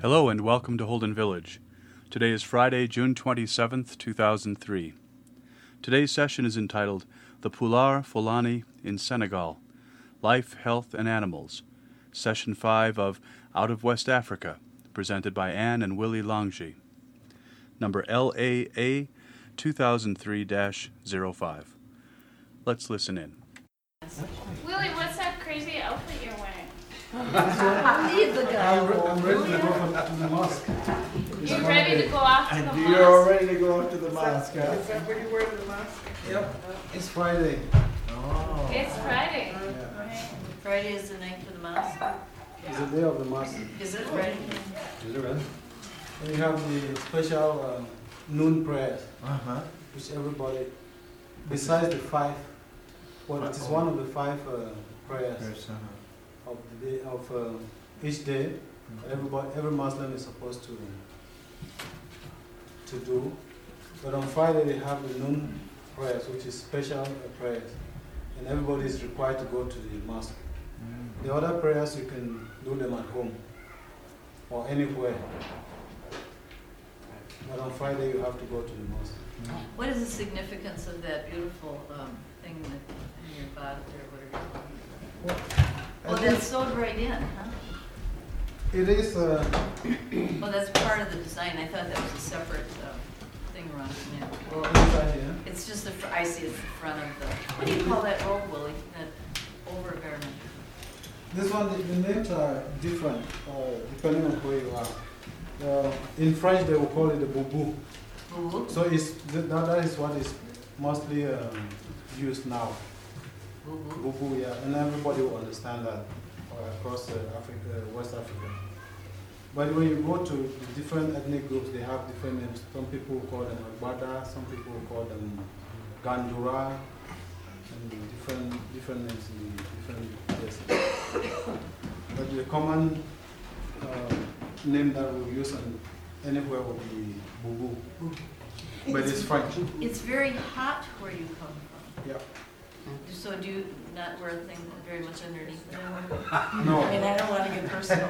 Hello and welcome to Holden Village. Today is Friday, June 27th, 2003. Today's session is entitled The Pulaar Fulani in Senegal, Life, Health, and Animals, Session 5 of Out of West Africa, presented by Anne and Willie Langji. Number LAA 2003-05. Let's listen in. Willie, what's that crazy outfit you're wearing? Leave the guy. I'm ready to go to the mosque. You ready to go off to the And mosque? you're ready to go to the mosque. Is that what you wear to the mosque? Yep. It's Friday. Oh. It's Friday. Yeah. Right. Friday is the night for the mosque. It's the day of the mosque. Is it Friday? Is it right? And we have the special noon prayers, which everybody, besides the five, well, it is one of the five prayers of the day of each day. Every Muslim is supposed to do. But on Friday they have the noon prayers, which is special prayers, and everybody is required to go to the mosque. The other prayers you can do them at home or anywhere. But on Friday you have to go to the mosque. What is the significance of that beautiful thing in your body there, whatever you call it? Oh, that's sewed right in, huh? It is. Oh, that's part of the design. I thought that was a separate thing around the neck. Inside here. It's just I see it's the front of the. What do you call that robe, Willie? That overgarment. This one, the names are different depending on where you are. In French, they will call it a boubou. Boo-boo? So that is what is mostly used now. Boo-boo. Boubou, yeah, and everybody will understand that across West Africa. But when you go to the different ethnic groups, they have different names. Some people call them Agbada, some people call them Gandura, and different names in different places. But the common name that we use anywhere would be Boubou. But it's French. It's very hot where you come from. Yeah. So do you not wear a thing very much underneath it? No. I mean, I don't want to get personal.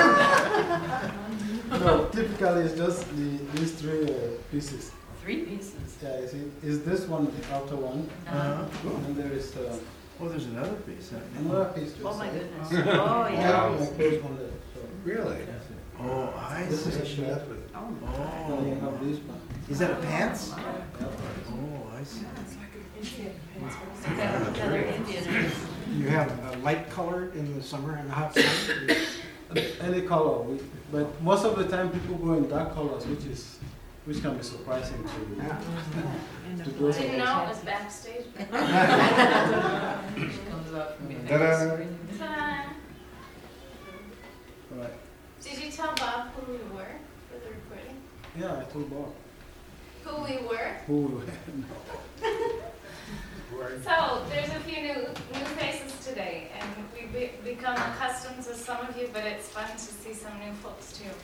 No, typically it's just these three pieces. 3 pieces. Yeah, you see, is this one the outer one? And there is Oh, there's another piece. another piece. Oh my just- goodness. Oh, Yeah, yeah. my clothes on there. So Really? Oh, I this is a see. shirt. Oh. Then you have this one. Is that a pants? Yeah. Oh, I see. Another Indian. You have a light color in the summer and a hot summer? Any color, but most of the time people go in dark colors, which can be surprising to those of Didn't us. know it was backstage. Comes out from behind Ta-da. the screen. Ta-da. Right. Did you tell Bob who we were for the recording? Yeah, I told Bob. Who we were? Who we were. So, there's a few new faces today, and we've become accustomed to some of you, but it's fun to see some new folks too.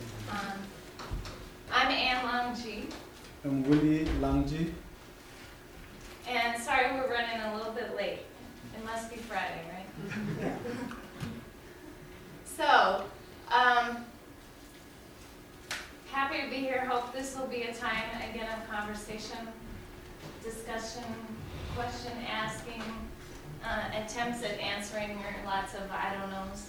I'm Anne Langji, I'm Willie Langji. and sorry we're running a little bit late. It must be Friday, right? So, happy to be here. Hope this will be a time again of conversation, discussion, question asking, attempts at answering, or lots of I don't knows.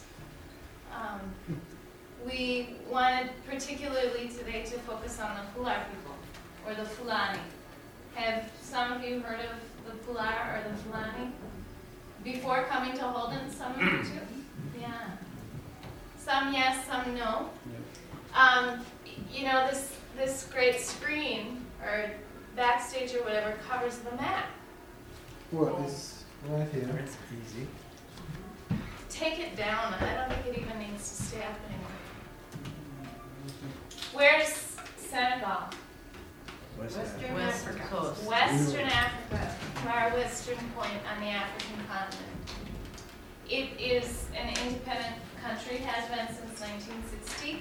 We wanted particularly today to focus on the Pulaar people, or the Fulani. Have some of you heard of the Pulaar or the Fulani? Before coming to Holden, some of you too? Yeah. Some yes, some no. You know, this great screen, or backstage or whatever, covers the map. Well, it's right here. It's easy. Take it down. I don't think it even needs to stay up anymore. Where's Senegal? Western coast. Western Africa, our western point on the African continent. It is an independent country, has been since 1960.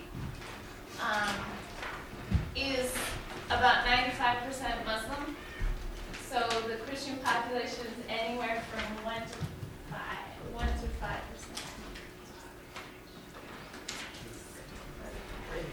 Is about 95% Muslim. So the Christian population is anywhere from 1 to 5%.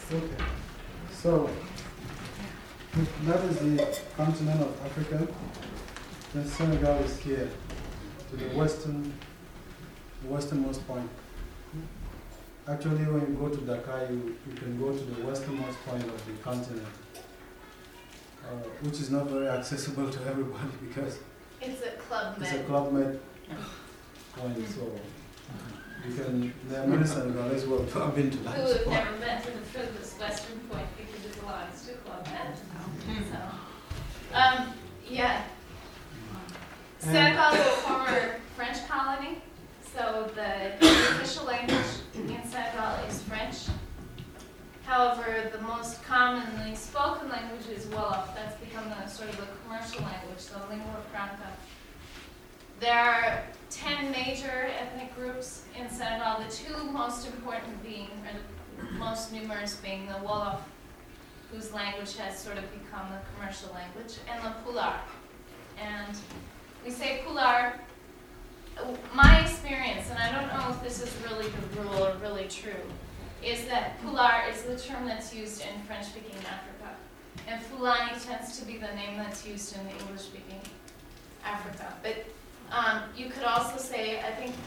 Okay. So, that is the continent of Africa. Then Senegal is here, to the westernmost point. Actually, when you go to Dakar, you can go to the westernmost point of the continent, which is not very accessible to everybody because It's a club it's a med. Club Med point. So, you can, there are many Senegalese who have been to Who that have spot. never been to the furthest western point because it belongs to Club Med. So, yeah. Senegal is a former French colony, so the official language in Senegal is French. However, the most commonly spoken language is Wolof. That's become the sort of a commercial language, the lingua franca. There are 10 major ethnic groups in Senegal, the two most important being, or the most numerous being the Wolof, whose language has sort of become the commercial language, and the Pulaar. And we say Pulaar, my experience, and I don't know if this is really the rule or really true, is that Pulaar is the term that's used in French-speaking Africa. And Fulani tends to be the name that's used in the English-speaking Africa. But you could also say, I think,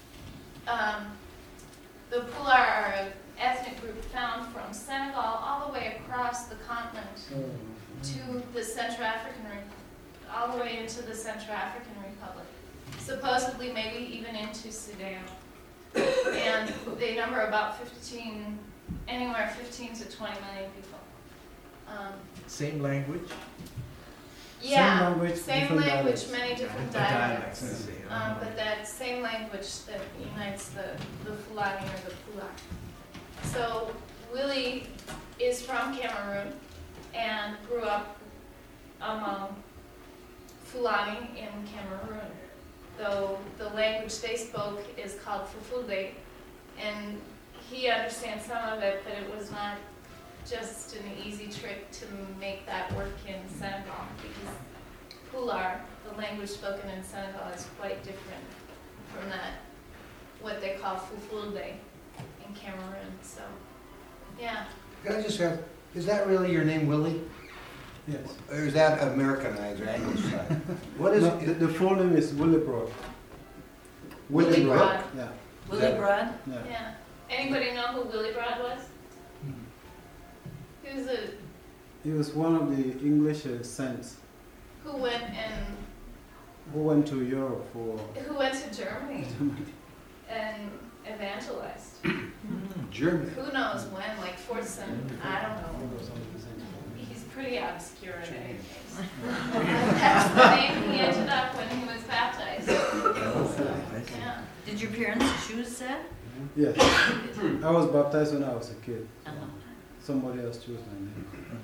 the Pulaar are an ethnic group found from Senegal all the way across the continent to the Central African all the way into the Central African Republic, supposedly maybe even into Sudan. And they number about 15 to 20 million people. Same language? Yeah, language, same different language, dialects. many different The dialects. I see. But that same language that unites the Fulani or the Pulaar. So Willie is from Cameroon and grew up among Fulani in Cameroon, though the language they spoke is called Fulfulde, and he understands some of it, but it was not just an easy trick to make that work in Senegal, because Pulaar, the language spoken in Senegal, is quite different from that, what they call Fulfulde in Cameroon, so, yeah. Can I just ask, is that really your name, Willie? Yes. Or is that Americanized or anglicized? What is No, it? the full name is Willibrod. Willie Broad? Broad, Yeah, Willie Broad? yeah. yeah. Anybody know who Willie Broad was? He was He was one of the English saints who went who went to Europe for to Germany and evangelized. German. Who knows when, like 4th century, I don't know. He's pretty obscure in any case. That's the name he ended up when he was baptized. Yeah. Did your parents choose that? Yes. I was baptized when I was a kid. Uh-huh. Somebody else chose my name.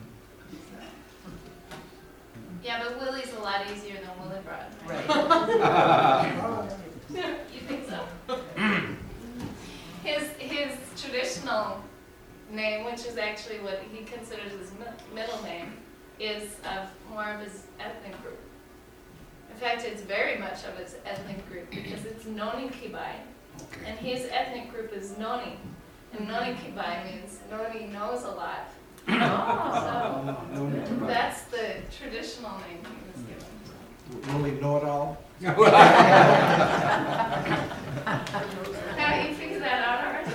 Yeah, but Willie's a lot easier than Willie Broad. Right. You think so? His traditional name, which is actually what he considers his middle name, is of more of his ethnic group. In fact, it's very much of his ethnic group because it's Noni Kibai, and his ethnic group is Noni, and Noni Kibai means Noni knows a lot. So that's the traditional name he was given. Willie Know-It-All? How do you figure that out already?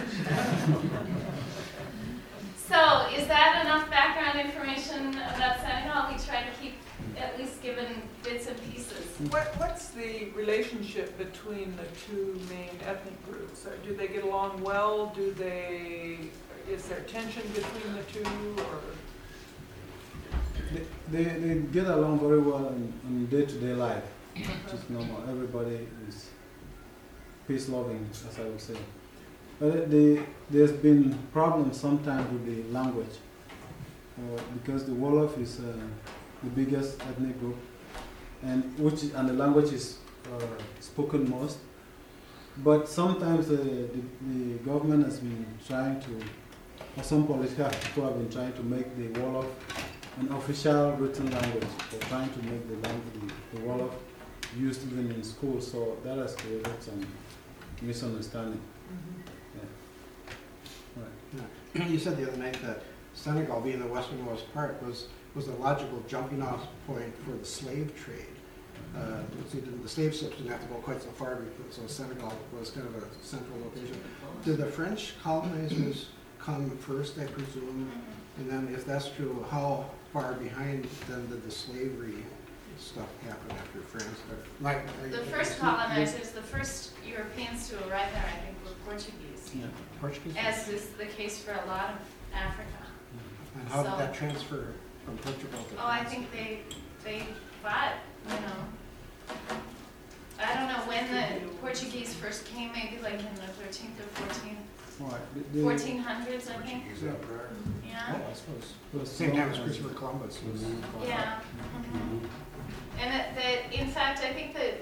So, is that enough background information about Senegal? We try to keep at least given bits and pieces. What's the relationship between the two main ethnic groups? Or do they get along well? Is there tension between the two, or? They get along very well in day-to-day life, which is normal. Everybody is peace-loving, as I would say. But there's been problems sometimes with the language, because the Wolof is the biggest ethnic group, and the language is spoken most. But sometimes the government has been trying to, or some political people have been trying to make the Wolof an official written language, or trying to make the Wolof used even in school. So that has created some misunderstanding. Yeah. Right. you said the other night that Senegal, being the westernmost part, was a logical jumping off point for the slave trade. The slave ships didn't have to go quite so far, so Senegal was kind of a central location. Did the French colonizers come first, I presume? And then if that's true, how far behind then did the slavery stuff happen after France? The first colonizers, the first Europeans to arrive there, I think, were Portuguese, Yeah. Portuguese? as is the case for a lot of Africa. And how did So- that transfer from Portugal to France? Oh, I think they fought, you know. I don't know when the Portuguese first came, maybe like in the 13th or 1400s, I think. Yeah. I suppose. It was the same time as Christopher Columbus was. Yeah. Mhm. And in fact, I think that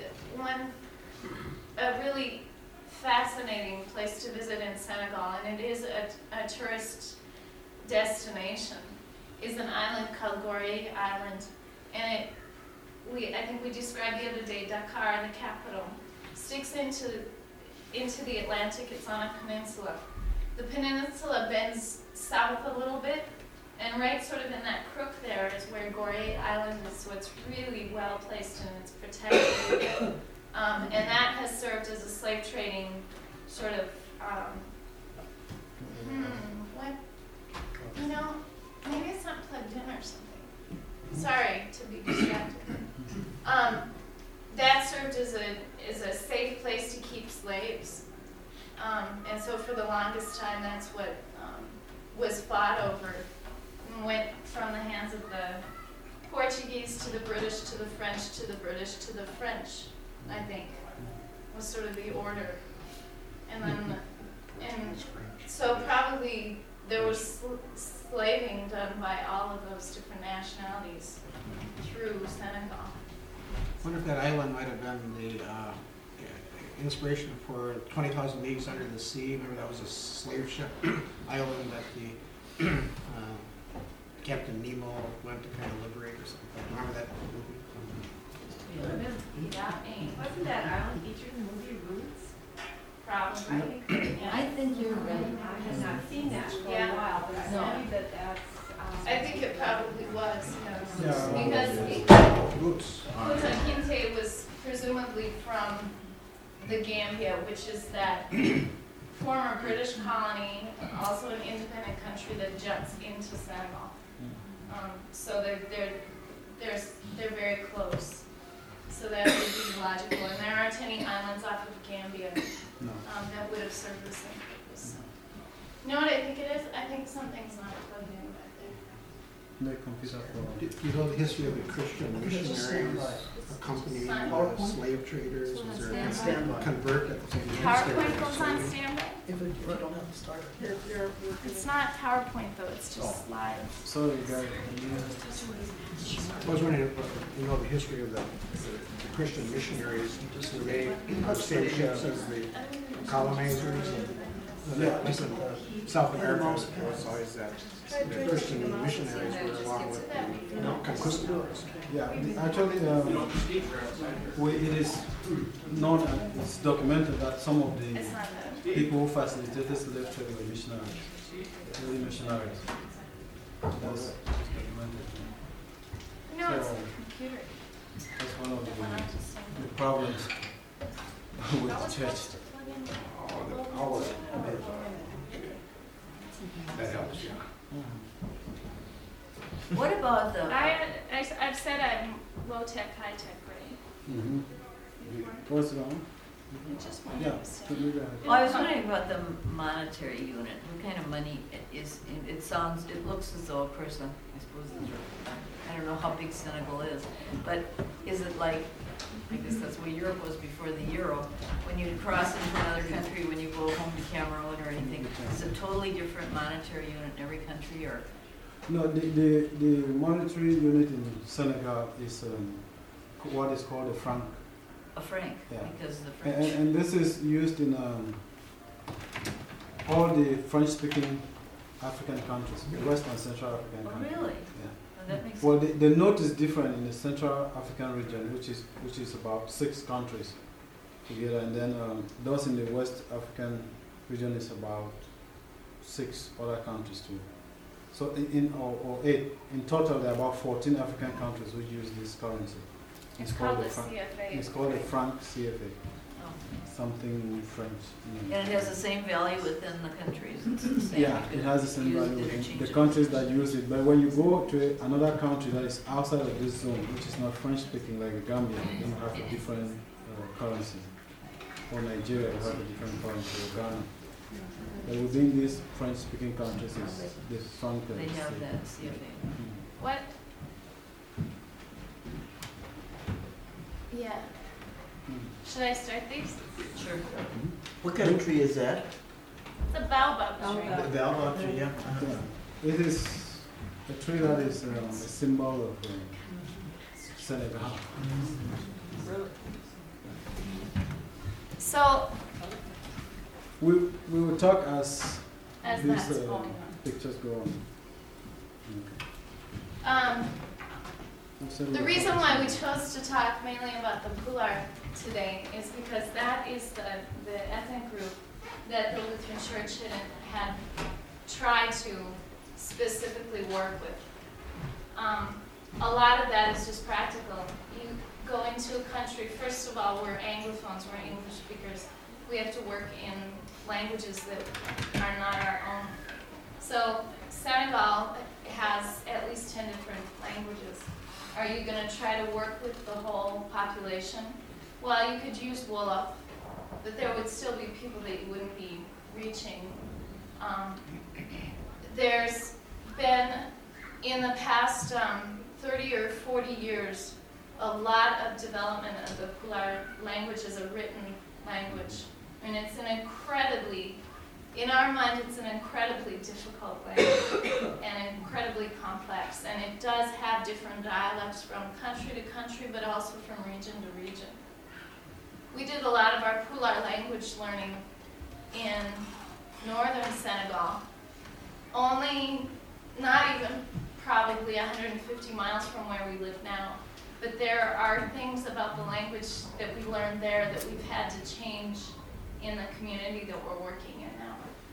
a really fascinating place to visit in Senegal, and it is a tourist destination, is an island called Gorée Island. And I think we described the other day, Dakar, the capital, sticks into the Atlantic. It's on a peninsula. The peninsula bends south a little bit, and right sort of in that crook there is where Gorée Island is, so it's really well placed and it's protected. And that has served as a slave trading sort of, maybe it's not plugged in or something. Sorry to be distracted. That served as a safe place to keep slaves. And so for the longest time, that's what was fought over and went from the hands of the Portuguese to the British to the French to the British to the French, I think, was sort of the order. And then, so probably there was slaving done by all of those different nationalities through Senegal. I wonder if that island might have been the inspiration for 20,000 Leagues Under the Sea. Remember that was a slave ship island that the Captain Nemo went to kind of liberate or something. Remember that movie? Wasn't that island featured in the movie Roots? Probably. I think you're right. I have not seen that for Yeah. a while, but I No. believe that that's. I think it probably was, Yeah. because Roots. Kunta Kinte was presumably from the Gambia, which is that former British colony, also an independent country that juts into Senegal. So they're very close. So that would be logical. And there aren't any islands off of Gambia No. that would have served the same purpose. So. You know what I think it is? I think something's not plugged in back there. The computer for. Do you know the history of the Christian missionaries accompanying the slave traders? Was there a Standby. convert at the same time? PowerPoint goes on standby? If you don't have to start it. It's not PowerPoint though, it's just slides. Sorry, guys. I was wondering if you know the history of the Christian missionaries. Were they on the same ships as the colonizers? At least in South America, it was always that the Christian missionaries were along with the conquistadors. Yeah, actually, it is known and it's documented that some of the It's not that. people who facilitated slave trade were missionaries, early missionaries. That's documented. No, it's So- the computer. That's one of It went up to the standby. problems with That the was church. supposed to plug in. That helps, yeah. What about the, I've said I'm low tech, high tech, right? Mm-hmm. What's wrong? I just wanted Yeah. to say. well, I was wondering about the monetary unit. What kind of money is, it looks as though a person, I suppose, I don't know how big Senegal is, but is it like, I guess that's where Europe was before the euro, when you cross into another country, when you go home to Cameroon or anything, it's a totally different monetary unit in every country, or? No, the monetary unit in Senegal is what is called a franc. A franc, Yeah. because the And, French. and this is used in all the French-speaking African countries, the West and Central African Oh, countries. really? Yeah. Oh, that makes Well, sense. the note is different in the Central African region, which is about 6 countries together, and then those in the West African region is about 6 other countries too. So or 8, in total there are about 14 African countries who use this currency. It's called the franc. CFA. It's called a franc CFA, Oh. something French. And it has the same value within the countries, it's the same. Yeah, it has the same Use value in the interchangeably. countries that use it. But when you go to another country that is outside of this zone, which is not French speaking, like Gambia, you have a different currency. Or Nigeria, you have a different currency, or Ghana. But within these French speaking countries, it's the franc. They have that CFA. What? Yeah. Should I start these? Sure. What kind of tree is that? It's a baobab tree. The baobab tree, yeah. Yeah. It is a tree that is a symbol of Senegal. Really? So, We will talk as as these that's going on. pictures go on. The reason why we chose to talk mainly about the Pular today is because that is the ethnic group that the Lutheran Church had tried to specifically work with. A lot of that is just practical. You go into a country, first of all, we're Anglophones, we're English speakers. We have to work in languages that are not our own. So Senegal has at least 10 different languages. Are you going to try to work with the whole population? Well, you could use Wolof, but there would still be people that you wouldn't be reaching. There's been, in the past 30 or 40 years, a lot of development of the Pular language as a written language. And it's in our mind, it's an incredibly difficult language and incredibly complex. And it does have different dialects from country to country, but also from region to region. We did a lot of our Pular language learning in northern Senegal, only not even probably 150 miles from where we live now. But there are things about the language that we learned there that we've had to change in the community that we're working in now.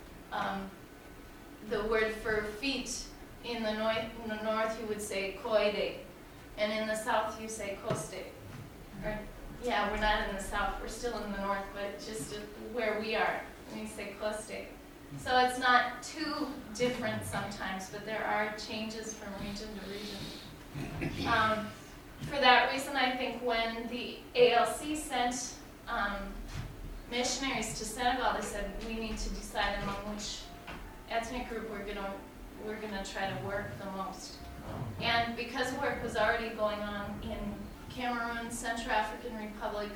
The word for feet in the north you would say koide, and in the south you say koste. Or, yeah, we're not in the south, we're still in the north, but just where we are, we say koste. So it's not too different sometimes, but there are changes from region to region. For that reason, I think when the ALC sent missionaries to Senegal, they said we need to decide among which ethnic group we're gonna try to work the most. And because work was already going on in Cameroon, Central African Republic,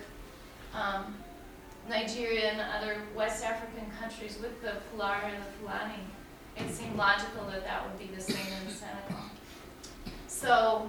Nigeria, and other West African countries with the Pular and the Fulani, it seemed logical that that would be the same in Senegal. So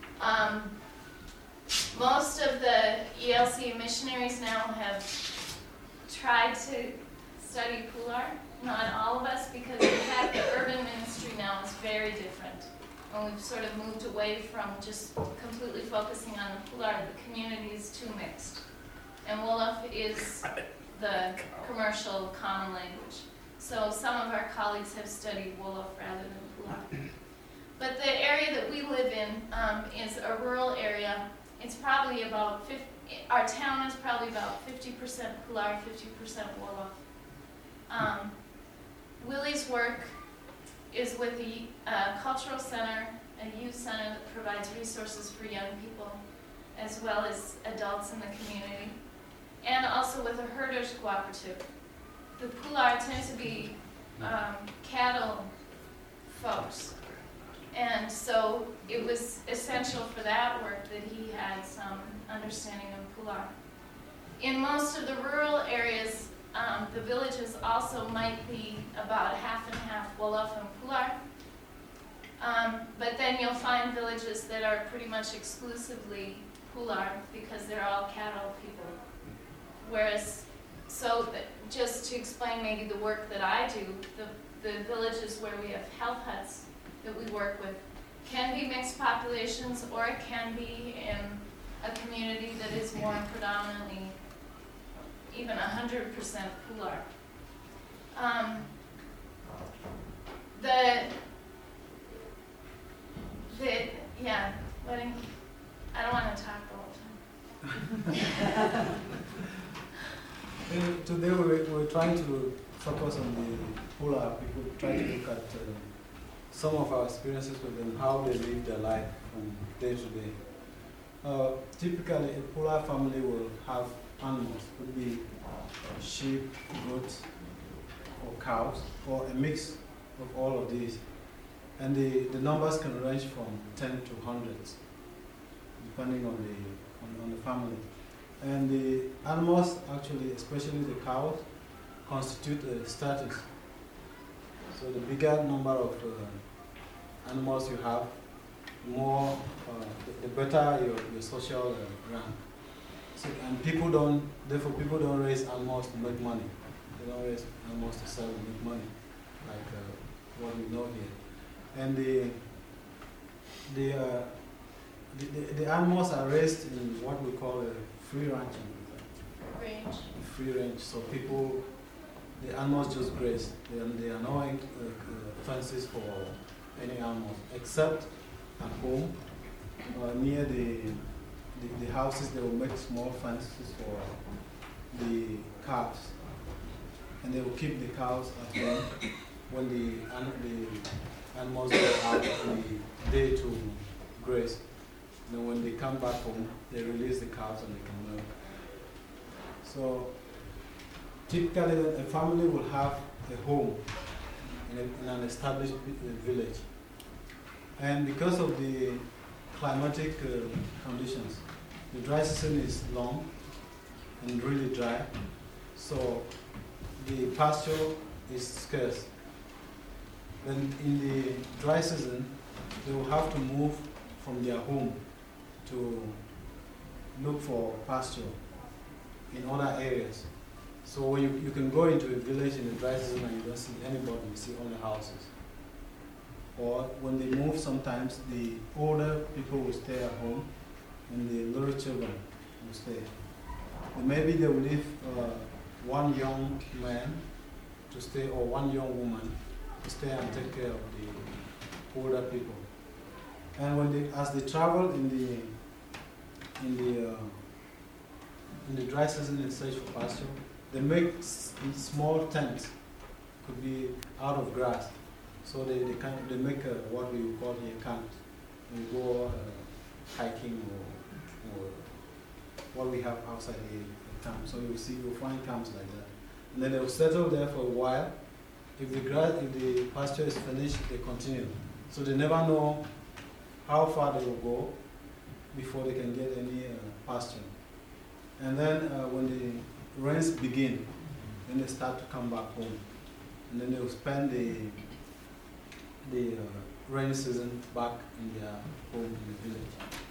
most of the ELC missionaries now have tried to study Pular. Not all of us, because in fact the urban ministry now is very different. And we've sort of moved away from just completely focusing on the Pular. The community is too mixed. And Wolof is the commercial common language. So some of our colleagues have studied Wolof rather than Pular. But the area that we live in is a rural area. It's probably about our town is probably about 50% Pular, 50% Wolof. Willie's work is with the cultural center, a youth center that provides resources for young people, as well as adults in the community, and also with a herders cooperative. The Pular tend to be cattle folks. And so it was essential for that work that he had some understanding of Pular. In most of the rural areas, the villages also might be about half and half Wolof and Pular. But then you'll find villages that are pretty much exclusively Pular because they're all cattle people. Whereas, just to explain maybe the work that I do, the villages where we have health huts that we work with can be mixed populations, or it can be in a community that is more predominantly even 100% Pular. trying to focus on the Pula people, try to look at some of our experiences with them, how they live their life from day to day. Typically, a Pula family will have animals, could be sheep, goats, or cows, or a mix of all of these. And the numbers can range from 10 to hundreds, depending on the family. And the animals, actually, especially the cows, constitute a status. So the bigger number of animals you have, the better your social rank. So, and therefore people don't raise animals to make money. They don't raise animals to sell and make money, like what we know here. And the animals are raised in what we call a free ranching. Range. Free range, so the animals just graze. There are no fences for any animals, except at home, near the houses. They will make small fences for the cows, and they will keep the cows at home when the animals go out the day to graze. Then when they come back home, they release the cows and they can milk. So typically, a family will have a home in an established village. And because of the climatic conditions, the dry season is long and really dry, so the pasture is scarce. Then in the dry season, they will have to move from their home to look for pasture in other areas. So you can go into a village in the dry season and you don't see anybody, you see only houses. Or when they move, sometimes the older people will stay at home and the little children will stay. And maybe they will leave one young man to stay, or one young woman to stay and take care of the older people. And as they travel in the dry season in search for pasture, they make small tents, could be out of grass. So they make what we call here camps. We go hiking or what we have outside here, a camp. So you'll find camps like that. And then they'll settle there for a while. If the pasture is finished, they continue. So they never know how far they will go before they can get any pasture. And then when the rains begin, then they start to come back home. And then they'll spend the rainy season back in their home in the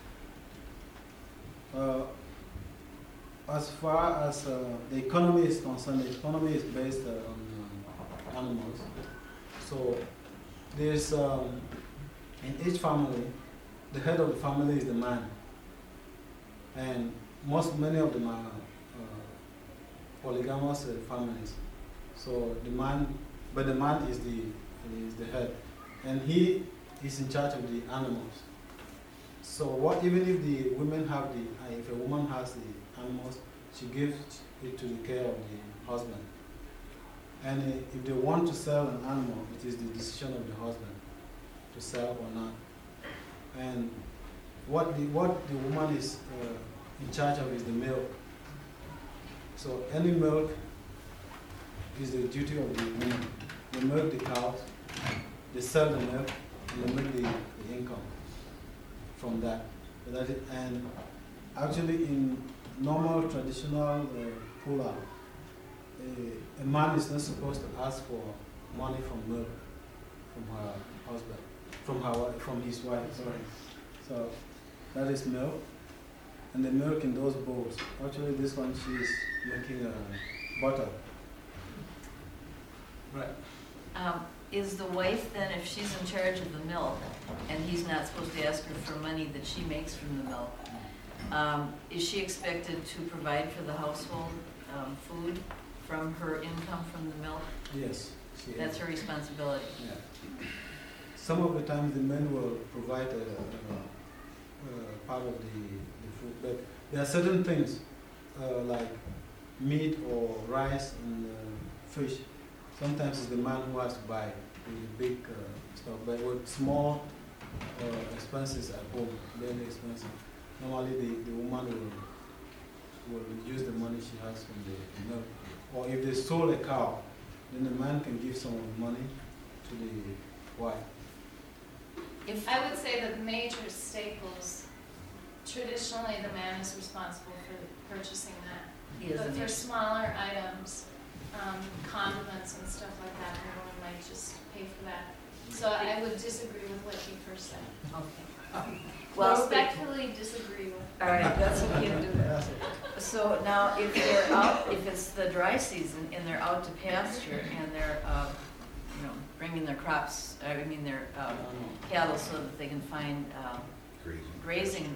village. As far as the economy is concerned, the economy is based on animals. So there's, in each family, the head of the family is the man. And many of them are polygamous families. So the man is the head. And he is in charge of the animals. So even if the women if a woman has the animals, she gives it to the care of the husband. And if they want to sell an animal, it is the decision of the husband to sell or not. And what the woman is in charge of is the milk. So any milk is the duty of the woman. They milk the cows, they sell the milk, and they make the income from that. And actually, in normal traditional Pula, a man is not supposed to ask for money from milk from her husband, from his wife. Sorry. So that is milk, and the milk in those bowls. Actually, this one she is making butter. Right. Is the wife then, if she's in charge of the milk, and he's not supposed to ask her for money that she makes from the milk, is she expected to provide for the household food from her income from the milk? Yes. That's her responsibility. Yeah. Some of the times the men will provide part of the food, but there are certain things like meat or rice and fish. Sometimes it's the man who has to buy the big stuff, but with small expenses at home, daily expenses, normally the woman will use the money she has from the milk. Or if they stole a cow, then the man can give some of the money to the wife. I would say that major staples, traditionally the man is responsible for purchasing that. He is But an for ex- smaller items, condiments and stuff like that, the woman might just pay for that. So I would disagree with what you first said. Okay. Well, Respectfully disagree with. all right, that's okay to do that. So now, if they're out, if it's the dry season and they're out to pasture and they're, you know, bringing their crops, I mean their cattle so that they can find grazing,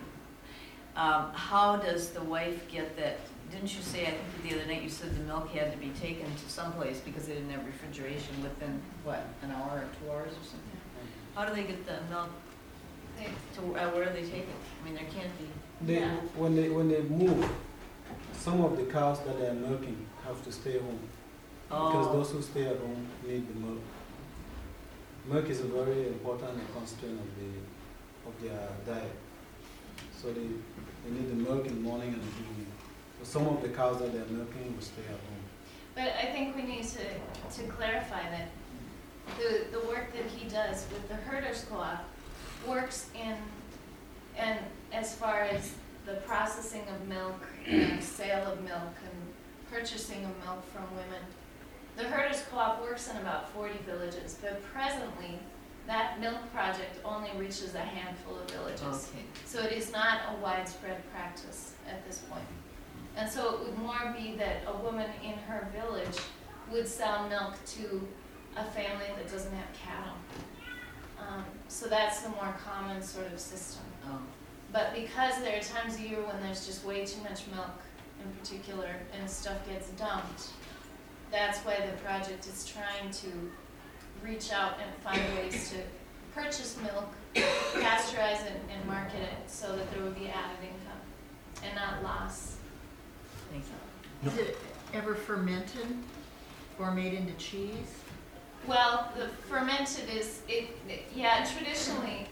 how does the wife get that? Didn't you say, I think the other night you said the milk had to be taken to someplace because they didn't have refrigeration within, what, an hour or 2 hours or something? How do they get the milk to, where do they take it? I mean, there can't be. Yeah. When they move, some of the cows that they are milking have to stay home. Because those who stay at home need the milk. Milk is a very important constituent of their diet. So they need the milk in the morning and the evening. So some of the cows that they're milking will stay at home. But I think we need to clarify that the work that he does with the herders co-op works and as far as the processing of milk and sale of milk and purchasing of milk from women. The herders co-op works in about 40 villages, but presently that milk project only reaches a handful of villages. Okay. So it is not a widespread practice at this point. And so it would more be that a woman in her village would sell milk to a family that doesn't have cattle. So that's the more common sort of system. Oh. But because there are times a year when there's just way too much milk in particular and stuff gets dumped, that's why the project is trying to reach out and find ways to purchase milk, pasteurize it, and market it so that there would be added income and not loss. Thanks. Is it ever fermented or made into cheese? Well, the fermented is, yeah, traditionally,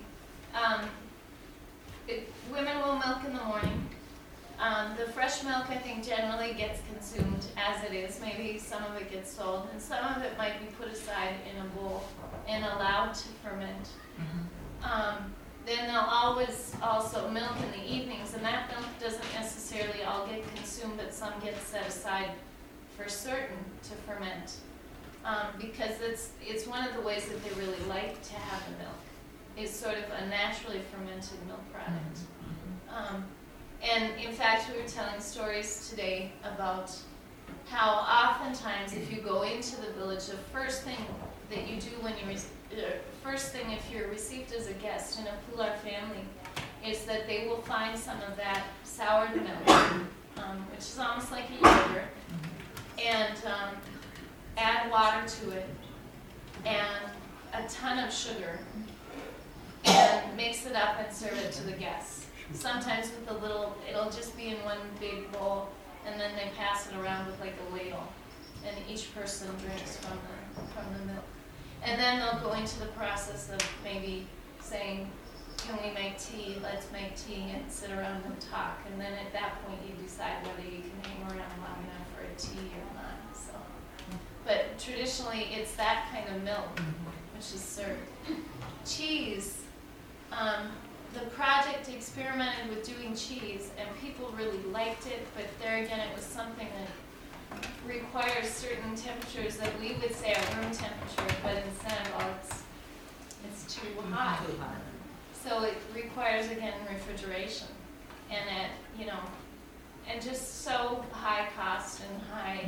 women will milk in the morning. The fresh milk, I think, generally gets consumed as it is. Maybe some of it gets sold, and some of it might be put aside in a bowl and allowed to ferment. Then they'll always also milk in the evenings, and that milk doesn't necessarily all get consumed, but some get set aside for certain to ferment. Because it's one of the ways that they really like to have the milk. It's sort of a naturally fermented milk product. And in fact, we were telling stories today about how oftentimes if you go into the village, the first thing that you do when first thing if you're received as a guest in a Pular family is that they will find some of that soured milk, which is almost like a yogurt, and add water to it, and a ton of sugar, and mix it up and serve it to the guests. Sometimes with a little, it'll just be in one big bowl, and then they pass it around with like a ladle, and each person drinks from the milk. And then they'll go into the process of maybe saying, can we make tea? Let's make tea and sit around and talk. And then at that point you decide whether you can hang around long enough for a tea or not. So, but traditionally it's that kind of milk which is served. Cheese, the project experimented with doing cheese and people really liked it, but there again it was something that requires certain temperatures that we would say are room temperature, but in Senegal it's too hot. So it requires again refrigeration, and and just so high cost and high,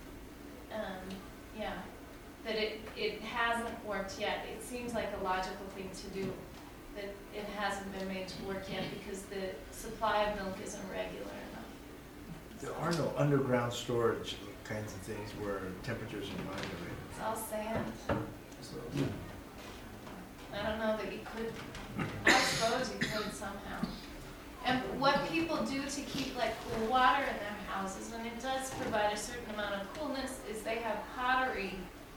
that it hasn't worked yet. It seems like a logical thing to do, that it hasn't been made to work yet because the supply of milk isn't regular enough. There are no underground storage kinds of things where temperatures are modulated. It's all sand. So, I don't know that you could, I suppose you could somehow. And what people do to keep like cool water in their houses, and it does provide a certain amount of coolness, is they have pottery,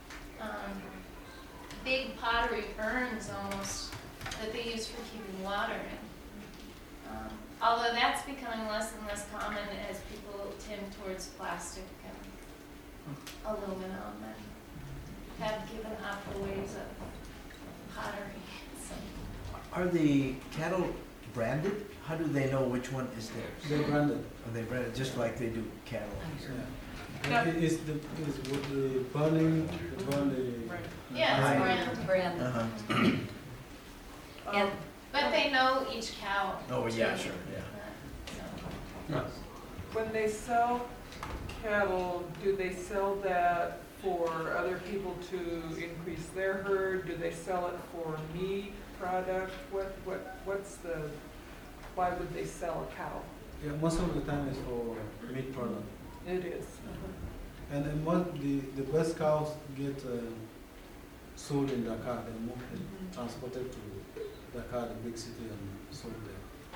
big pottery urns almost, that they use for keeping water in. Although that's becoming less and less common as people tend towards plastic and aluminum and have given up the ways of pottery. So, Are the cattle branded? How do they know which one is theirs? They're branded. Are they branded just like they do cattle here? Yeah. It's with the burning, they burn the. Right. yeah, Right. it's brand. Brandon. Uh-huh. And But they know each cow. Oh, yeah, too. sure, yeah. So, When they sell cattle, do they sell that for other people to increase their herd? Do they sell it for meat product? What's the, why would they sell a cow? Yeah, most of the time it's for meat product. It is. And the best cows get sold in Dakar. They're moved, transported to Dakar, the big city, and sold there.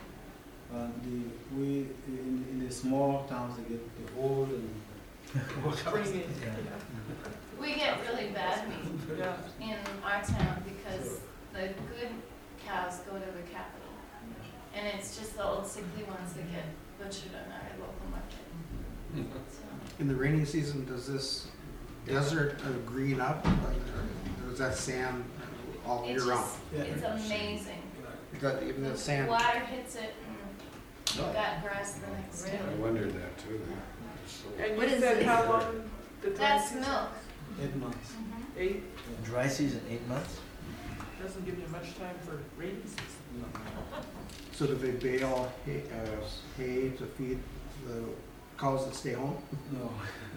In the small towns, they get the old and old cows. Bring it. Yeah. we get really bad meat Yeah. in our town because the good cows go to the capital. And it's just the old sickly ones that get butchered on our local market. So, In the rainy season, does this desert green up? Like, or is that sand all it year just, round? Yeah. it's amazing. Because even the sand. Water hits it and you've got grass the next day. Really? I wondered that too. And What you is said it? how long the dry That's season? milk. 8 months. 8, Dry season, 8 months? doesn't give you much time for rainy season. No. So do they bale hay to feed the cows that stay home? No.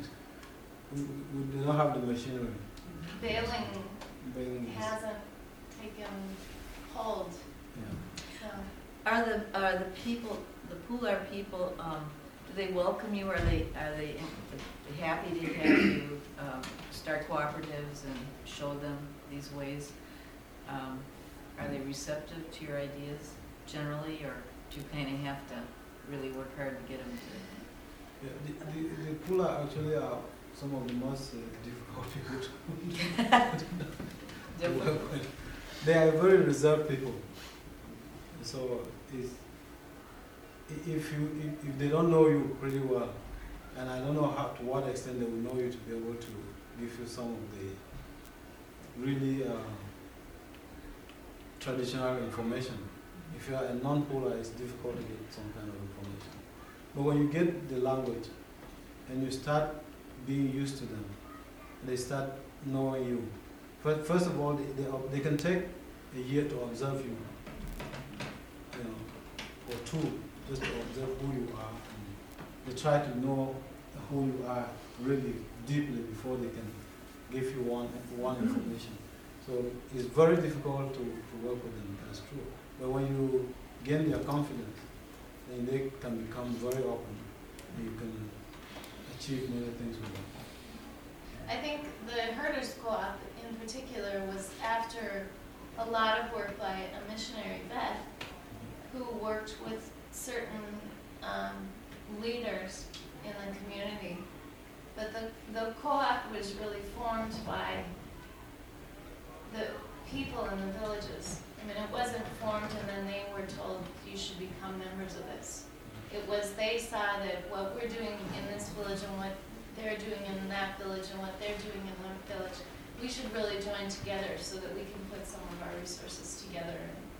we do not have the machinery. Baling Baling is, hasn't taken hold, yeah. so. are the people, the Pular people, do they welcome you? Are they happy to have you start cooperatives and show them these ways? Are they receptive to your ideas generally, or do you kind of have to really work hard to get them to? Yeah, the Pula actually are some of the most difficult people to work with. They are very reserved people. So if they don't know you pretty well, and I don't know how to what extent they will know you to be able to give you some of the really traditional information. If you are a non-Pula, it's difficult to get some kind of information. But when you get the language and you start being used to them, they start knowing you. First of all, they can take a year to observe you, or 2, just to observe who you are. And they try to know who you are really deeply before they can give you one information. So it's very difficult to work with them, that's true. But when you gain their confidence, then they can become very open, and you can achieve many things with them. I think the Herders Co-op in particular was after a lot of work by a missionary vet who worked with certain leaders in the community. But the co-op was really formed by the people in the villages. I mean, it wasn't formed and then they were told you should become members of this. It was they saw that what we're doing in this village and what they're doing in that village and what they're doing in that village, we should really join together so that we can put some of our resources together.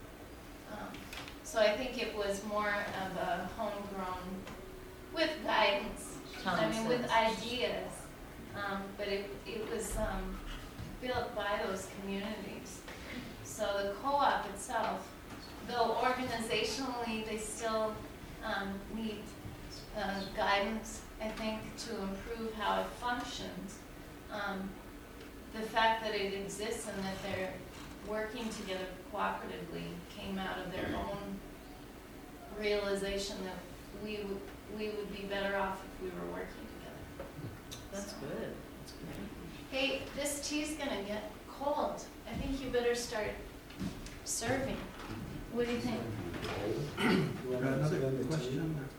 So I think it was more of a homegrown, with guidance, I mean, with ideas, but it was built by those communities. So the co-op itself, though organizationally they still need guidance, I think, to improve how it functions. The fact that it exists and that they're working together cooperatively came out of their own realization that we would be better off if we were working together. That's So. good. That's good. Hey, this tea's gonna get cold. I think you better start serving. What do you think? You want Got to another explain the tea? question?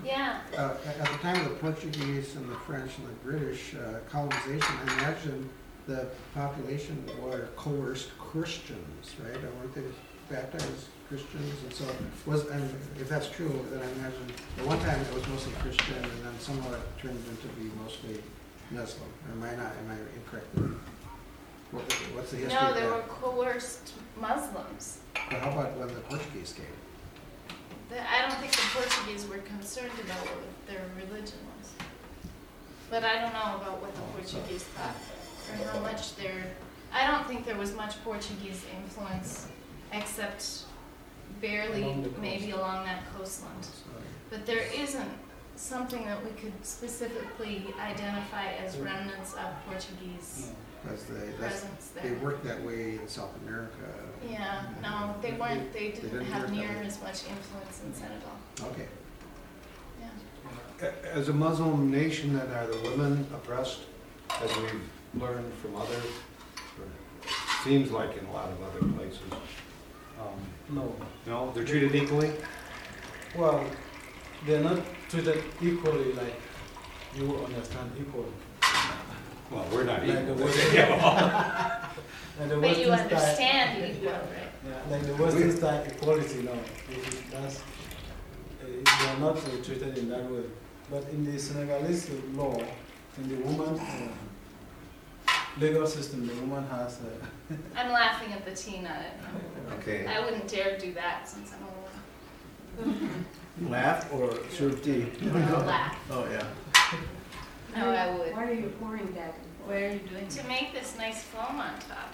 Yeah, At the time of the Portuguese and the French and the British colonization, I imagine the population were coerced Christians, right? Or weren't they baptized Christians? And so and if that's true, then I imagine at one time it was mostly Christian, and then somehow it turned into be mostly Muslim. Or am I incorrect? What's the history no, of they that? were coerced Muslims. But how about when the Portuguese came? I don't think the Portuguese were concerned about what their religion was. But I don't know about what the Portuguese thought, or how much I don't think there was much Portuguese influence, except barely, Along the coast. maybe along that coastline. But there isn't something that we could specifically identify as remnants of Portuguese Because presence they there. worked that way in South America. Yeah, no, they weren't, they didn't didn't have work that near way. as much influence in Senegal, Okay. yeah. As a Muslim nation, then are the women oppressed, as we've learned from others? Or seems like in a lot of other places. No. No, they're treated equally? Well, they're not treated equally like you understand equally. Well, we're not Like the equal. Western, like the But you Western style. understand equal, right? Yeah, like the Western style equality, no. They are not treated in that way. But in the Senegalese law, in the woman legal system, the woman has I'm laughing at the teen on it. Okay. I wouldn't dare do that since I'm a woman. Laugh or serve tea? I'll laugh. Oh, yeah. No, I would. Why are you pouring back and forth? Why are you doing To make this nice foam on top.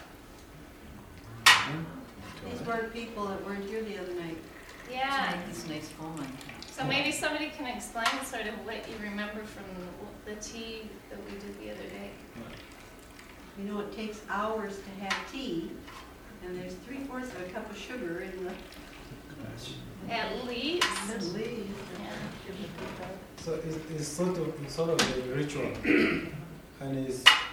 These were people that weren't here the other night. Yeah. To make this nice foam on top. So maybe somebody can explain sort of what you remember from the tea that we did the other day. You know, it takes hours to have tea, and there's 3/4 of a cup of sugar in the At least. leaves. Yeah. so it's sort of a ritual, and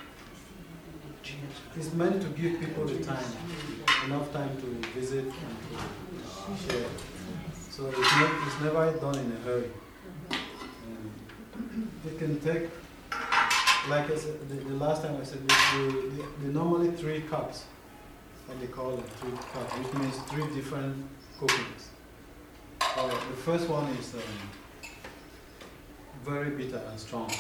it's meant to give people the time, enough time to visit and to share. So it's never done in a hurry. It can take, like I said, the last time I said, they normally 3 cups, what they call it, 3 cups, which means 3 different cookings. The first one is very bitter and strong.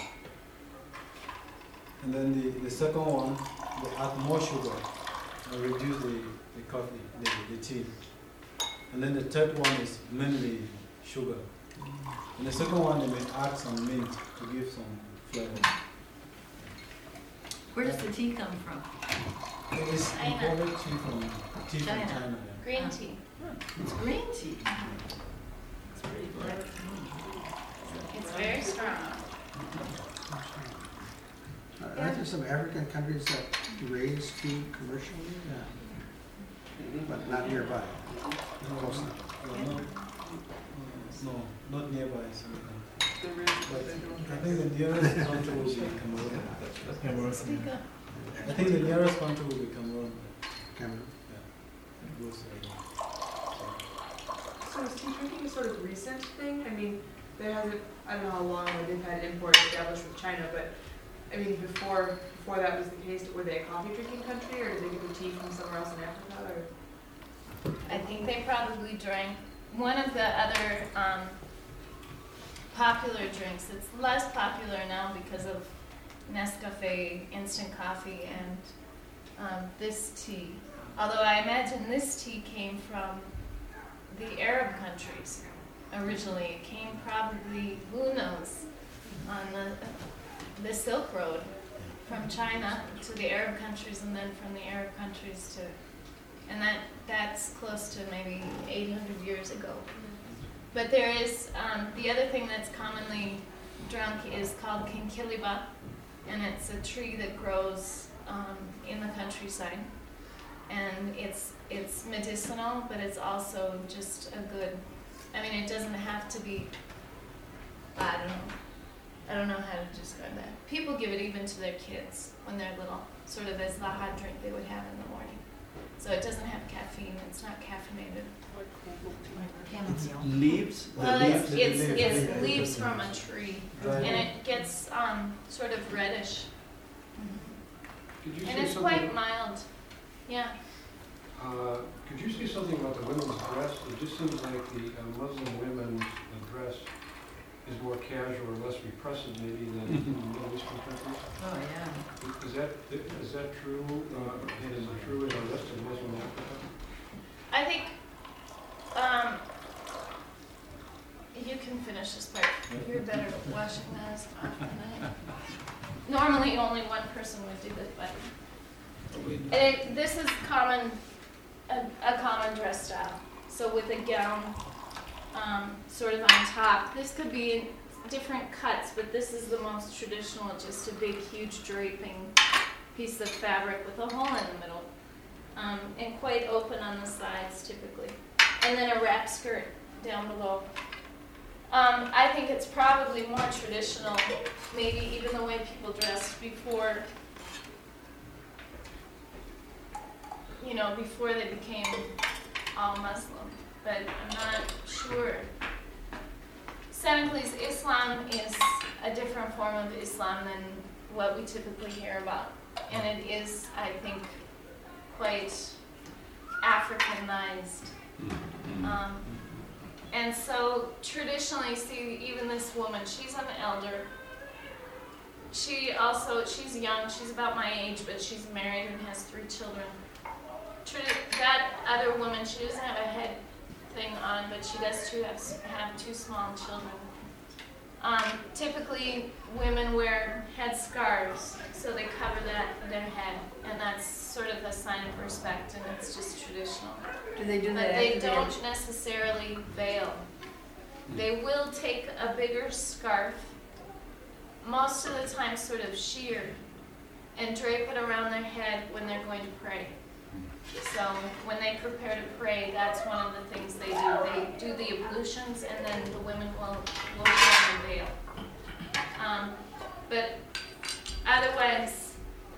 And then the second one, they add more sugar and reduce the coffee, the tea. And then the third one is mainly sugar. And the second one, they may add some mint to give some flavor. Where does the tea come from? It is China. imported tea from China. China. Green tea. It's green tea. It's pretty black. It's very strong. Aren't there some African countries that raise tea commercially? But not nearby. Close enough. No, not nearby. So There is, but they don't I have- think the nearest country will be Cameroon. Speak up. I think the nearest country will be Cameroon. Cameroon. It goes, So is tea drinking a sort of recent thing? I mean, there hasn't, I don't know how long they've had import established with China, but I mean, before that was the case, were they a coffee drinking country, or did they get the tea from somewhere else in Africa, or? I think they probably drank one of the other popular drinks. It's less popular now because of Nescafe instant coffee and this tea. Although I imagine this tea came from the Arab countries originally. It came probably, who knows, on the Silk Road from China to the Arab countries, and then from the Arab countries to, and that's close to maybe 800 years ago. But there is, the other thing that's commonly drunk is called kinkiliba, and it's a tree that grows in the countryside. And it's medicinal, but it's also just a good, I mean, it doesn't have to be, I don't know how to describe that. People give it even to their kids when they're little, sort of as the hot drink they would have in the morning. So it doesn't have caffeine, it's not caffeinated. Like cold tea. Chamomile Leaves? The Well, leaves? it's leaves from a tree, Dried and it gets sort of reddish, Could you and say it's something? quite mild. Yeah. Could you say something about the women's dress? It just seems like the Muslim women's dress is more casual or less repressive maybe than in the Middle Eastern countries. Oh, yeah. Is that true? And is it true in the rest of Muslim Africa? I think you can finish this part. You're better at washing that off than I am. Normally, only one person would do this, but this is common, a common dress style. So with a gown, sort of on top. This could be in different cuts, but this is the most traditional. Just a big, huge draping piece of fabric with a hole in the middle, and quite open on the sides typically, and then a wrap skirt down below. I think it's probably more traditional, maybe even the way people dressed before, before they became all Muslim, but I'm not sure. Senegalese Islam is a different form of Islam than what we typically hear about, and it is, I think, quite Africanized. And so traditionally, see, even this woman, she's an elder. She's young, she's about my age, but she's married and has 3 children. That other woman, she doesn't have a head thing on, but she does have 2 small children. Typically, women wear headscarves, so they cover their head, and that's sort of a sign of respect, and it's just traditional. Do they do But that they after don't necessarily veil. They will take a bigger scarf, most of the time sort of sheared, and drape it around their head when they're going to pray. So when they prepare to pray, that's one of the things they do. They do the ablutions, and then the women will put on the veil. But otherwise,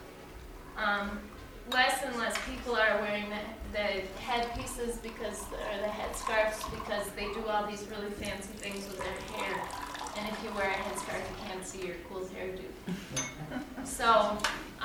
less and less people are wearing the headpieces or the headscarves because they do all these really fancy things with their hair. And if you wear a headscarf, you can't see your cool hairdo. So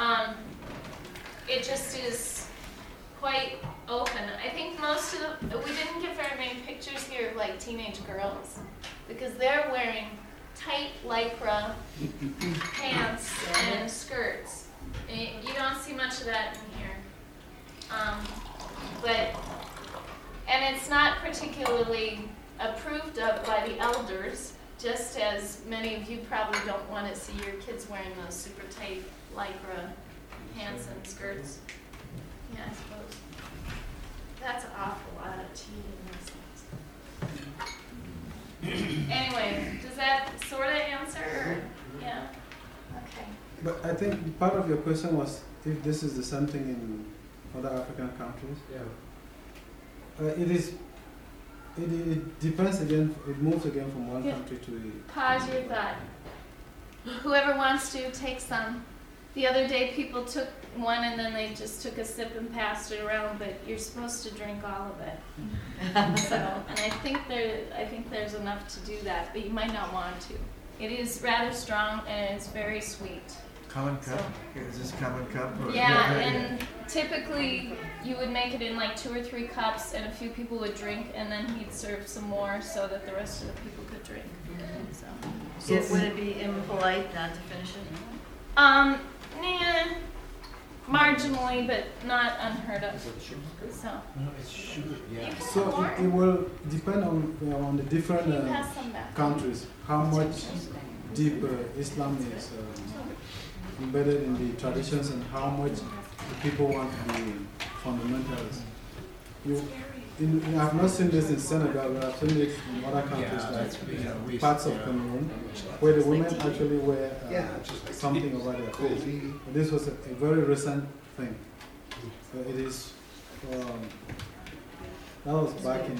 it just is quite open. I think we didn't get very many pictures here of like teenage girls because they're wearing tight lycra pants and skirts. You don't see much of that in here. And it's not particularly approved of by the elders, just as many of you probably don't want to see your kids wearing those super tight lycra pants and skirts. Yeah, I suppose. That's an awful lot of tea in this. Anyway, does that sort of answer? Or? Yeah? Okay. But I think part of your question was if this is the same thing in other African countries. Yeah. It depends again, it moves again from one Yeah. country to the... Pause your thought. Whoever wants to, take some. The other day people took one and then they just took a sip and passed it around, but you're supposed to drink all of it. And I think there's enough to do that, but you might not want to. It is rather strong and it's very sweet. Common cup? Is this common cup? Or Yeah, and typically you would make it in like 2 or 3 cups and a few people would drink and then he'd serve some more so that the rest of the people could drink. So. Would it be impolite not to finish it? Nah, marginally, but not unheard of. So. No, it's sugar. Yeah. So it will depend on the different Can you pass some back? countries, how much deeper Islam is embedded in the traditions and how much the people want to be fundamentalists. I've not seen this in Senegal, but I've seen it in other countries like parts of Cameroon, where the women actually wear something over their face. This was a very recent thing. It is, that was back in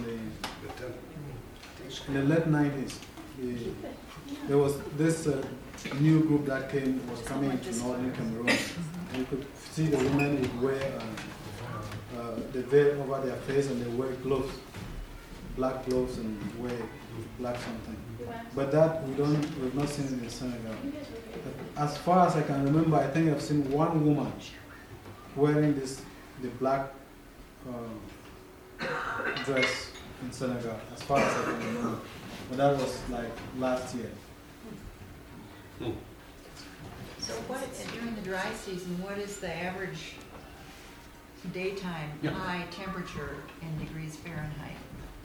the late 90s. There was this new group that was coming into northern Cameroon. You could see the women would wear the veil over their face and they wear gloves. black gloves and wear black something. Wow. But that we've not seen it in Senegal. As far as I can remember, I think I've seen one woman wearing the black dress in Senegal, as far as I can remember. But that was like last year. So during the dry season, what is the average daytime high temperature in degrees Fahrenheit?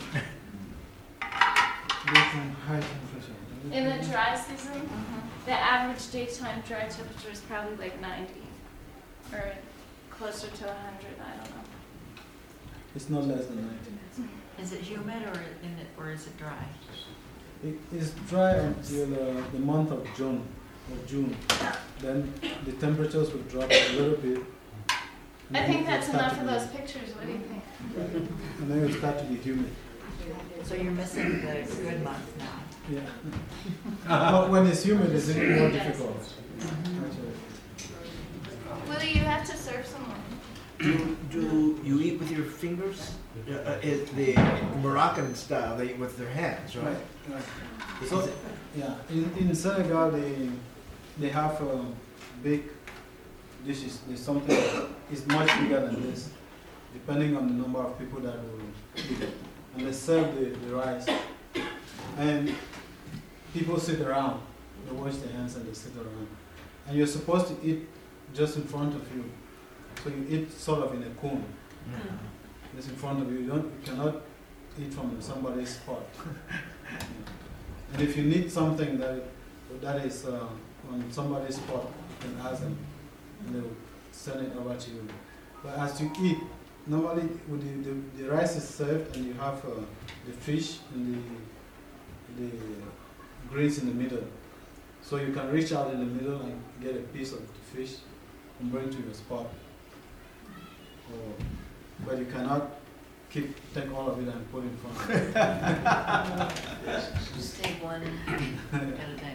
Daytime high temperature. In the dry season, the average daytime dry temperature is probably like 90 or closer to 100, I don't know. It's not less than 90. Is it humid or is it dry? It is dry until the month of June. Then the temperatures will drop a little bit. I think that's enough of those pictures. What do you think? And then it will start to be humid. So you're missing the good month now. Yeah. But when it's humid, it's even more difficult. Actually. Willie, you have to serve someone. Do you eat with your fingers? The Moroccan style, they eat with their hands, right? Right. So, yeah, in Senegal, they have big dishes. There's something that is much bigger than this, depending on the number of people that will eat it. And they serve the rice. And people sit around. They wash their hands and they sit around. And you're supposed to eat just in front of you. So you eat sort of in a cone. Just in front of you. You cannot eat from somebody's pot. And if you need something that is on somebody's pot, you can ask them, and they will send it over to you. But as you eat, normally with the rice is served, and you have the fish and the greens in the middle. So you can reach out in the middle and get a piece of the fish and bring to your spot. But you cannot take all of it and put in front of you. Just take one at a time.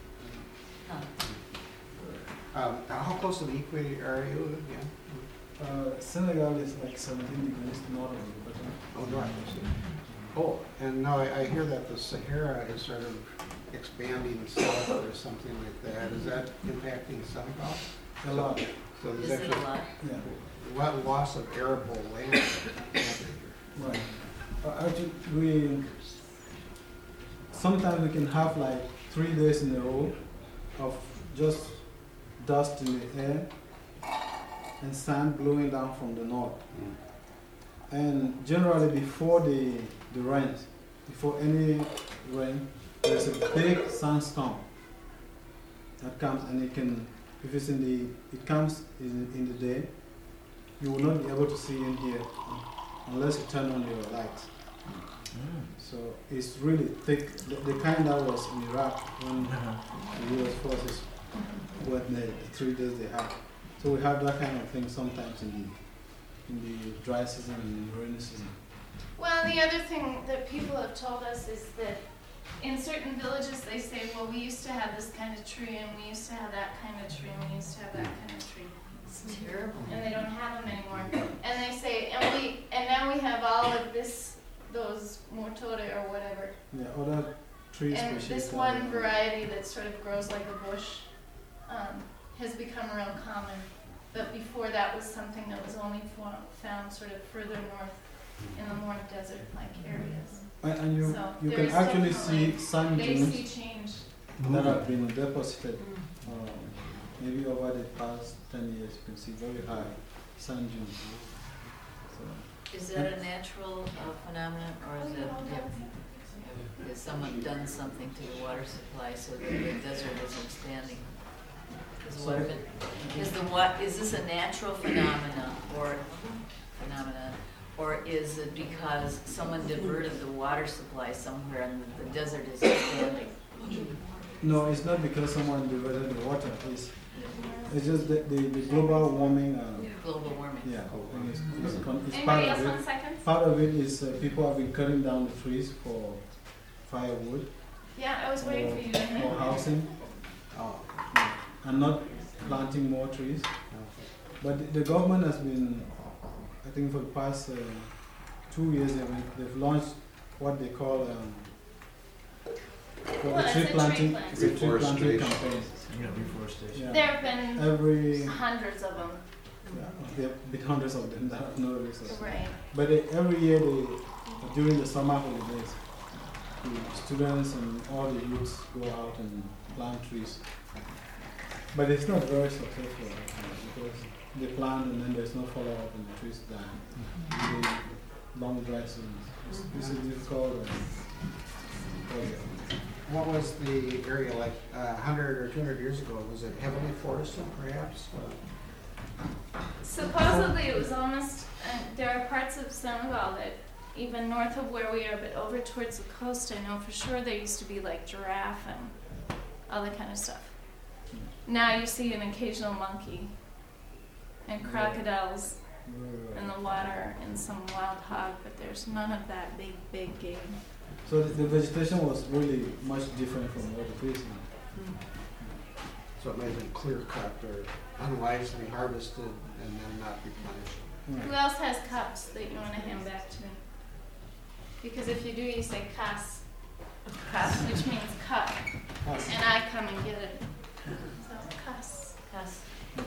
How close to the equator are you again? Senegal is like 17 degrees north of the equator. Oh, north. Oh, and now I hear that the Sahara is sort of expanding south or something like that. Is that impacting Senegal? A lot. So there's Is it a actually lot? Yeah. what loss of arable land. Right. Actually, sometimes we can have like 3 days in a row of just dust in the air and sand blowing down from the north. And generally before the rain, before any rain, there's a big sandstorm that comes, and it can, if it's it comes in the day, you will not be able to see in here unless you turn on your lights. So it's really thick, the kind that was in Iraq when the US forces went there, the 3 days they had. So we have that kind of thing sometimes in the dry season and in the rainy season. Well, the other thing that people have told us is that in certain villages they say, well, we used to have this kind of tree, and we used to have that kind of tree, and we used to have that kind of tree. It's terrible. And they don't have them anymore. And they say, and now we have all of those mortore or whatever. Yeah, other tree And species. this one variety that sort of grows like a bush has become real common. But before that was something that was only found sort of further north in the more desert-like areas. And you So can there's actually see definitely- sand They dunes see change. that have been deposited. Maybe over the past 10 years, you can see very high sand dunes. So, Is that a natural phenomenon, or is it, has someone done something to the water supply so that the desert is expanding? Is this a natural phenomenon, or is it because someone diverted the water supply somewhere and the desert is expanding? no, it's not because someone diverted the water. It's just the global warming. Global warming. Yeah, it's part Anybody else of want it. seconds? Part of it is people have been cutting down the trees for firewood Yeah, I was waiting for you. or housing, and not planting more trees. But the government has been, I think for the past 2 years, they've launched what they call Well, it's a tree planting. It's a tree planting Reforestation. campaign. Yeah, reforestation. Yeah. There have been Every hundreds of them. there have been hundreds of them that have no resources. Right. But every year during the summer holidays, the students and all the youths go out and plant trees. But it's not very successful because they plant and then there's no follow-up and the trees die. Really long dry seasons. It's a difficult project. What was the area like 100 or 200 years ago? Was it heavily forested, perhaps? Supposedly it was almost, there are parts of Senegal that even north of where we are, but over towards the coast, I know for sure there used to be like giraffe and other kind of stuff. Now you see an occasional monkey and crocodiles in the water and some wild hog, but there's none of that big game. So the vegetation was really much different from what it is now. So it may have been clear cut or unwisely harvested and then not replenished. Who else has cups that you want to hand back to me? Because if you do, you say kas, which means cup, and I come and get it. So kas. Yes.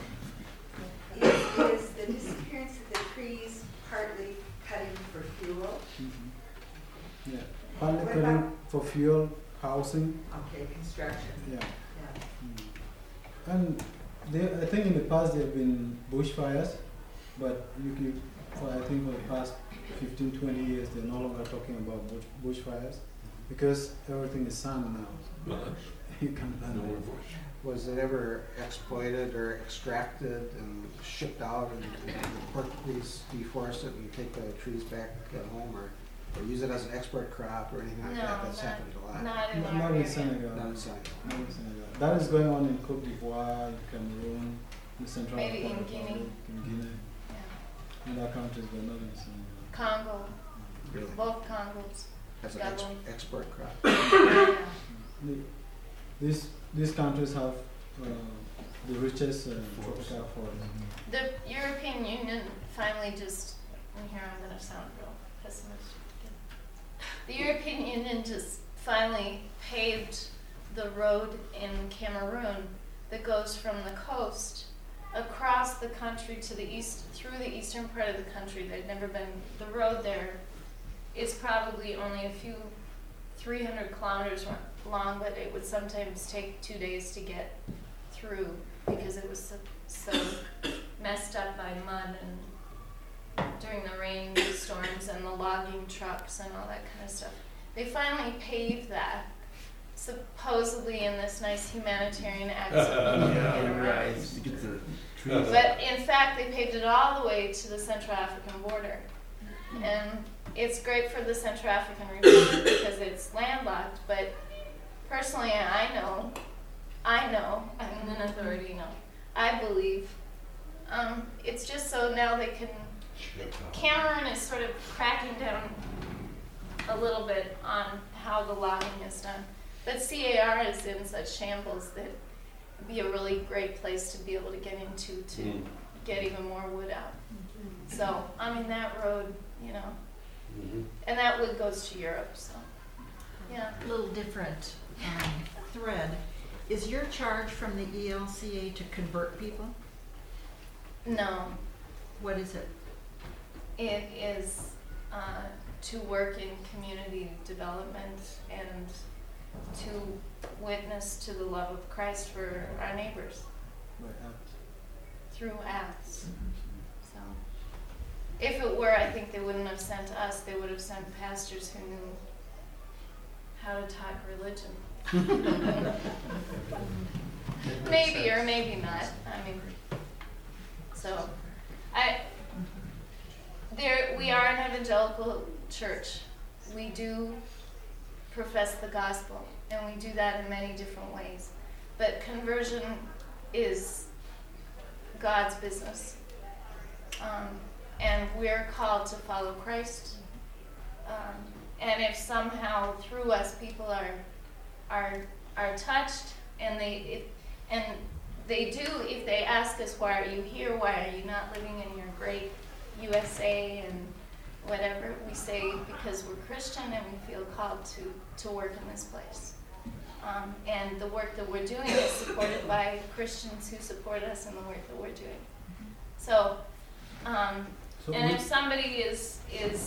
Is the disappearance of the trees partly cutting for fuel? Yeah. Partly What cutting about- for fuel, housing. Okay, construction. Yeah. Yeah. And I think in the past there have been bushfires, but I think for the past 15, 20 years they're no longer talking about bushfires because everything is sand now. You can't plant it. Was it ever exploited or extracted and shipped out and the Portuguese deforest it and take the trees back at home or use it as an export crop or anything like No, that? That's happened a lot. Not in our Not in area. Senegal. Not in Senegal. Not in Senegal. That is going on in Côte d'Ivoire, in Cameroon, in Central Maybe in Africa, Guinea. in Guinea, Yeah. in other countries, but not in Senegal. Congo, Really? both Congos. As an Gabon. export crop. Yeah. These countries have the richest tropical forest. The European Union finally just, and here I'm going to sound real pessimistic. The European Union just finally paved the road in Cameroon that goes from the coast across the country to the east, through the eastern part of the country. There'd never been, the road there is probably only a few 300 kilometers long, but it would sometimes take 2 days to get through because it was so messed up by mud and during the rainstorms and the logging trucks and all that kind of stuff. They finally paved that, supposedly in this nice humanitarian act. To get the trees. But in fact, they paved it all the way to the Central African border. And it's great for the Central African Republic because it's landlocked, but personally I know, I'm an authority, I believe, it's just so now they can, Cameroon is sort of cracking down a little bit on how the logging is done. But CAR is in such shambles that it'd be a really great place to be able to get into to get even more wood out. So, I mean, that road, and that wood goes to Europe, so, yeah. A little different thread. Is your charge from the ELCA to convert people? No, What is it? it is to work in community development and to witness to the love of Christ for our neighbors By acts. through acts. So, if it were, I think they wouldn't have sent us, they would have sent pastors who knew how to talk religion. Maybe or maybe not. I mean, so we are an evangelical church. We do profess the gospel, and we do that in many different ways. But conversion is God's business, and we're called to follow Christ. And if somehow through us people are touched, and they do, if they ask us, why are you here? Why are you not living in your great USA? And whatever. We say because we're Christian and we feel called to work in this place. And the work that we're doing is supported by Christians who support us in the work that we're doing. So, and if somebody is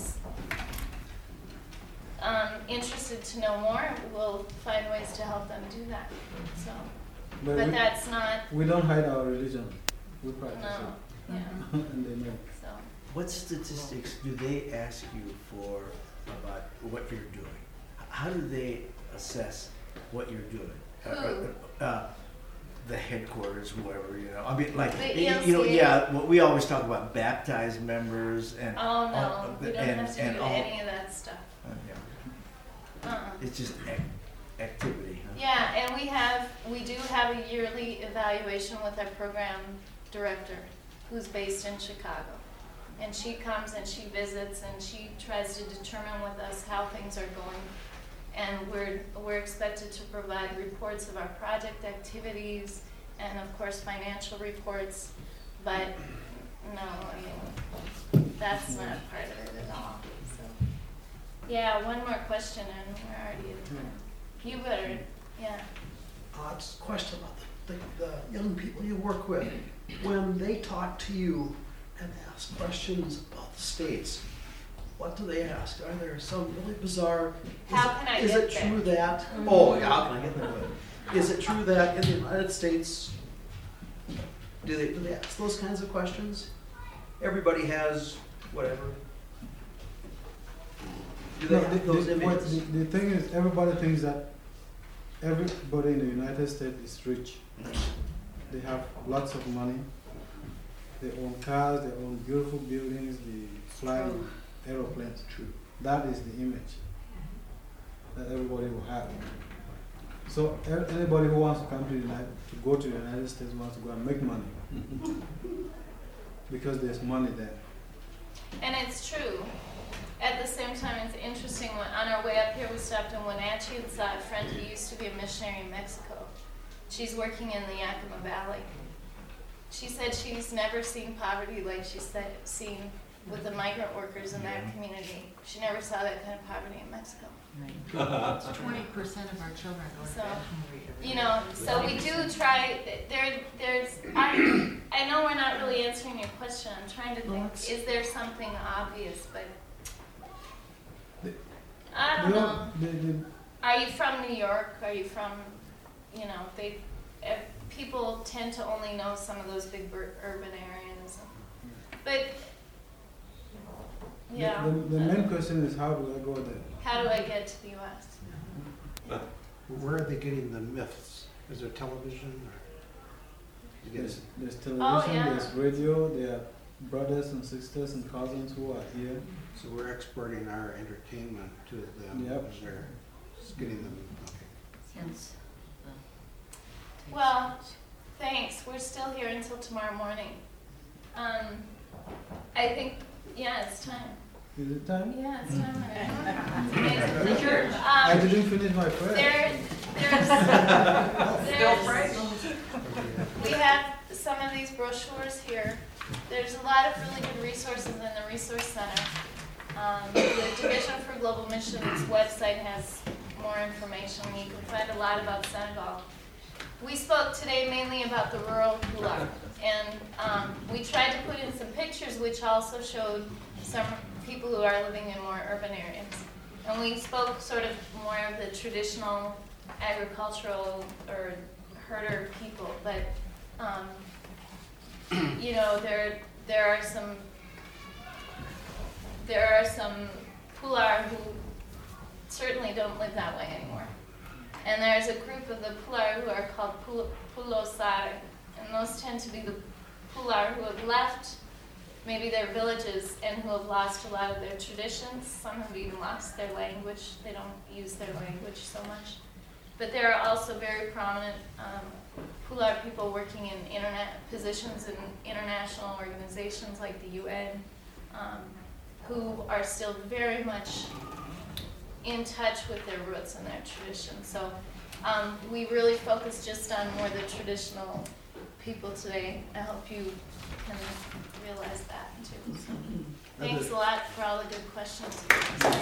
interested to know more, we'll find ways to help them do that. So, but that's not. We don't hide our religion. We practice No. it. Yeah. And they know. So. What statistics do they ask you for about what you're doing? How do they assess what you're doing? Who? The headquarters, whoever, you know. I mean, like, The you know, ELCA? yeah. Well, we always talk about baptized members and. Oh no, we don't have to and do all- any of that stuff. Yeah. Uh-uh. It's just activity. Huh? Yeah, and we do have a yearly evaluation with our program director, who's based in Chicago. And she comes and she visits and she tries to determine with us how things are going. And we're expected to provide reports of our project activities and of course financial reports. But no, I mean, that's not part of it at all. So, yeah, one more question and we're already at time. You better, yeah. Just a question about the young people you work with. When they talk to you and ask questions about the states, what do they ask? Are there some really bizarre? Is it true that? Oh yeah, how can I get there? Is it true that in the United States, do they ask those kinds of questions? Everybody has whatever. Do they have those images? The thing is, everybody thinks that everybody in the United States is rich. They have lots of money. They own cars, they own beautiful buildings, they fly aeroplanes. True. That is the image that everybody will have. So anybody who wants to come to go to the United States wants to go and make money because there's money there. And it's true. At the same time, it's interesting, on our way up here, we stopped in Wenatchee and saw a friend who used to be a missionary in Mexico. She's working in the Yakima Valley. She said she's never seen poverty like she's seen with the migrant workers in that community. She never saw that kind of poverty in Mexico. Right. 20% of our children go to So, bed hungry every you day. know, so we do try, I know we're not really answering your question. I'm trying to think, is there something obvious, but I don't know. Are you from New York? Are you from, you know, people tend to only know some of those big urban areas. But, yeah. The main question is, how do I go there? How do I get to the U.S.? Where are they getting the myths? Is there television? There's television, yeah. there's radio, there are brothers and sisters and cousins who are here. So we're exporting our entertainment to them. Yep. They're just getting them. Okay. Hence the Well, thanks. We're still here until tomorrow morning. I think, yeah, it's time. Is it time? Yeah, it's time. It's church. I didn't finish my prayer. We have some of these brochures here. There's a lot of really good resources in the Resource Center. The Division for Global Missions website has more information. You can find a lot about Senegal. We spoke today mainly about the rural Pulaar, and we tried to put in some pictures which also showed some people who are living in more urban areas. And we spoke sort of more of the traditional agricultural or herder people, but you know, there are some Pulaar who certainly don't live that way anymore. And there's a group of the Pulaar who are called Pulo Sare, and those tend to be the Pulaar who have left maybe their villages and who have lost a lot of their traditions. Some have even lost their language. They don't use their language so much. But there are also very prominent Pulaar people working in positions in international organizations like the UN, who are still very much in touch with their roots and their traditions. So we really focus just on more the traditional people today. I hope you can realize that too. So, thanks a lot for all the good questions.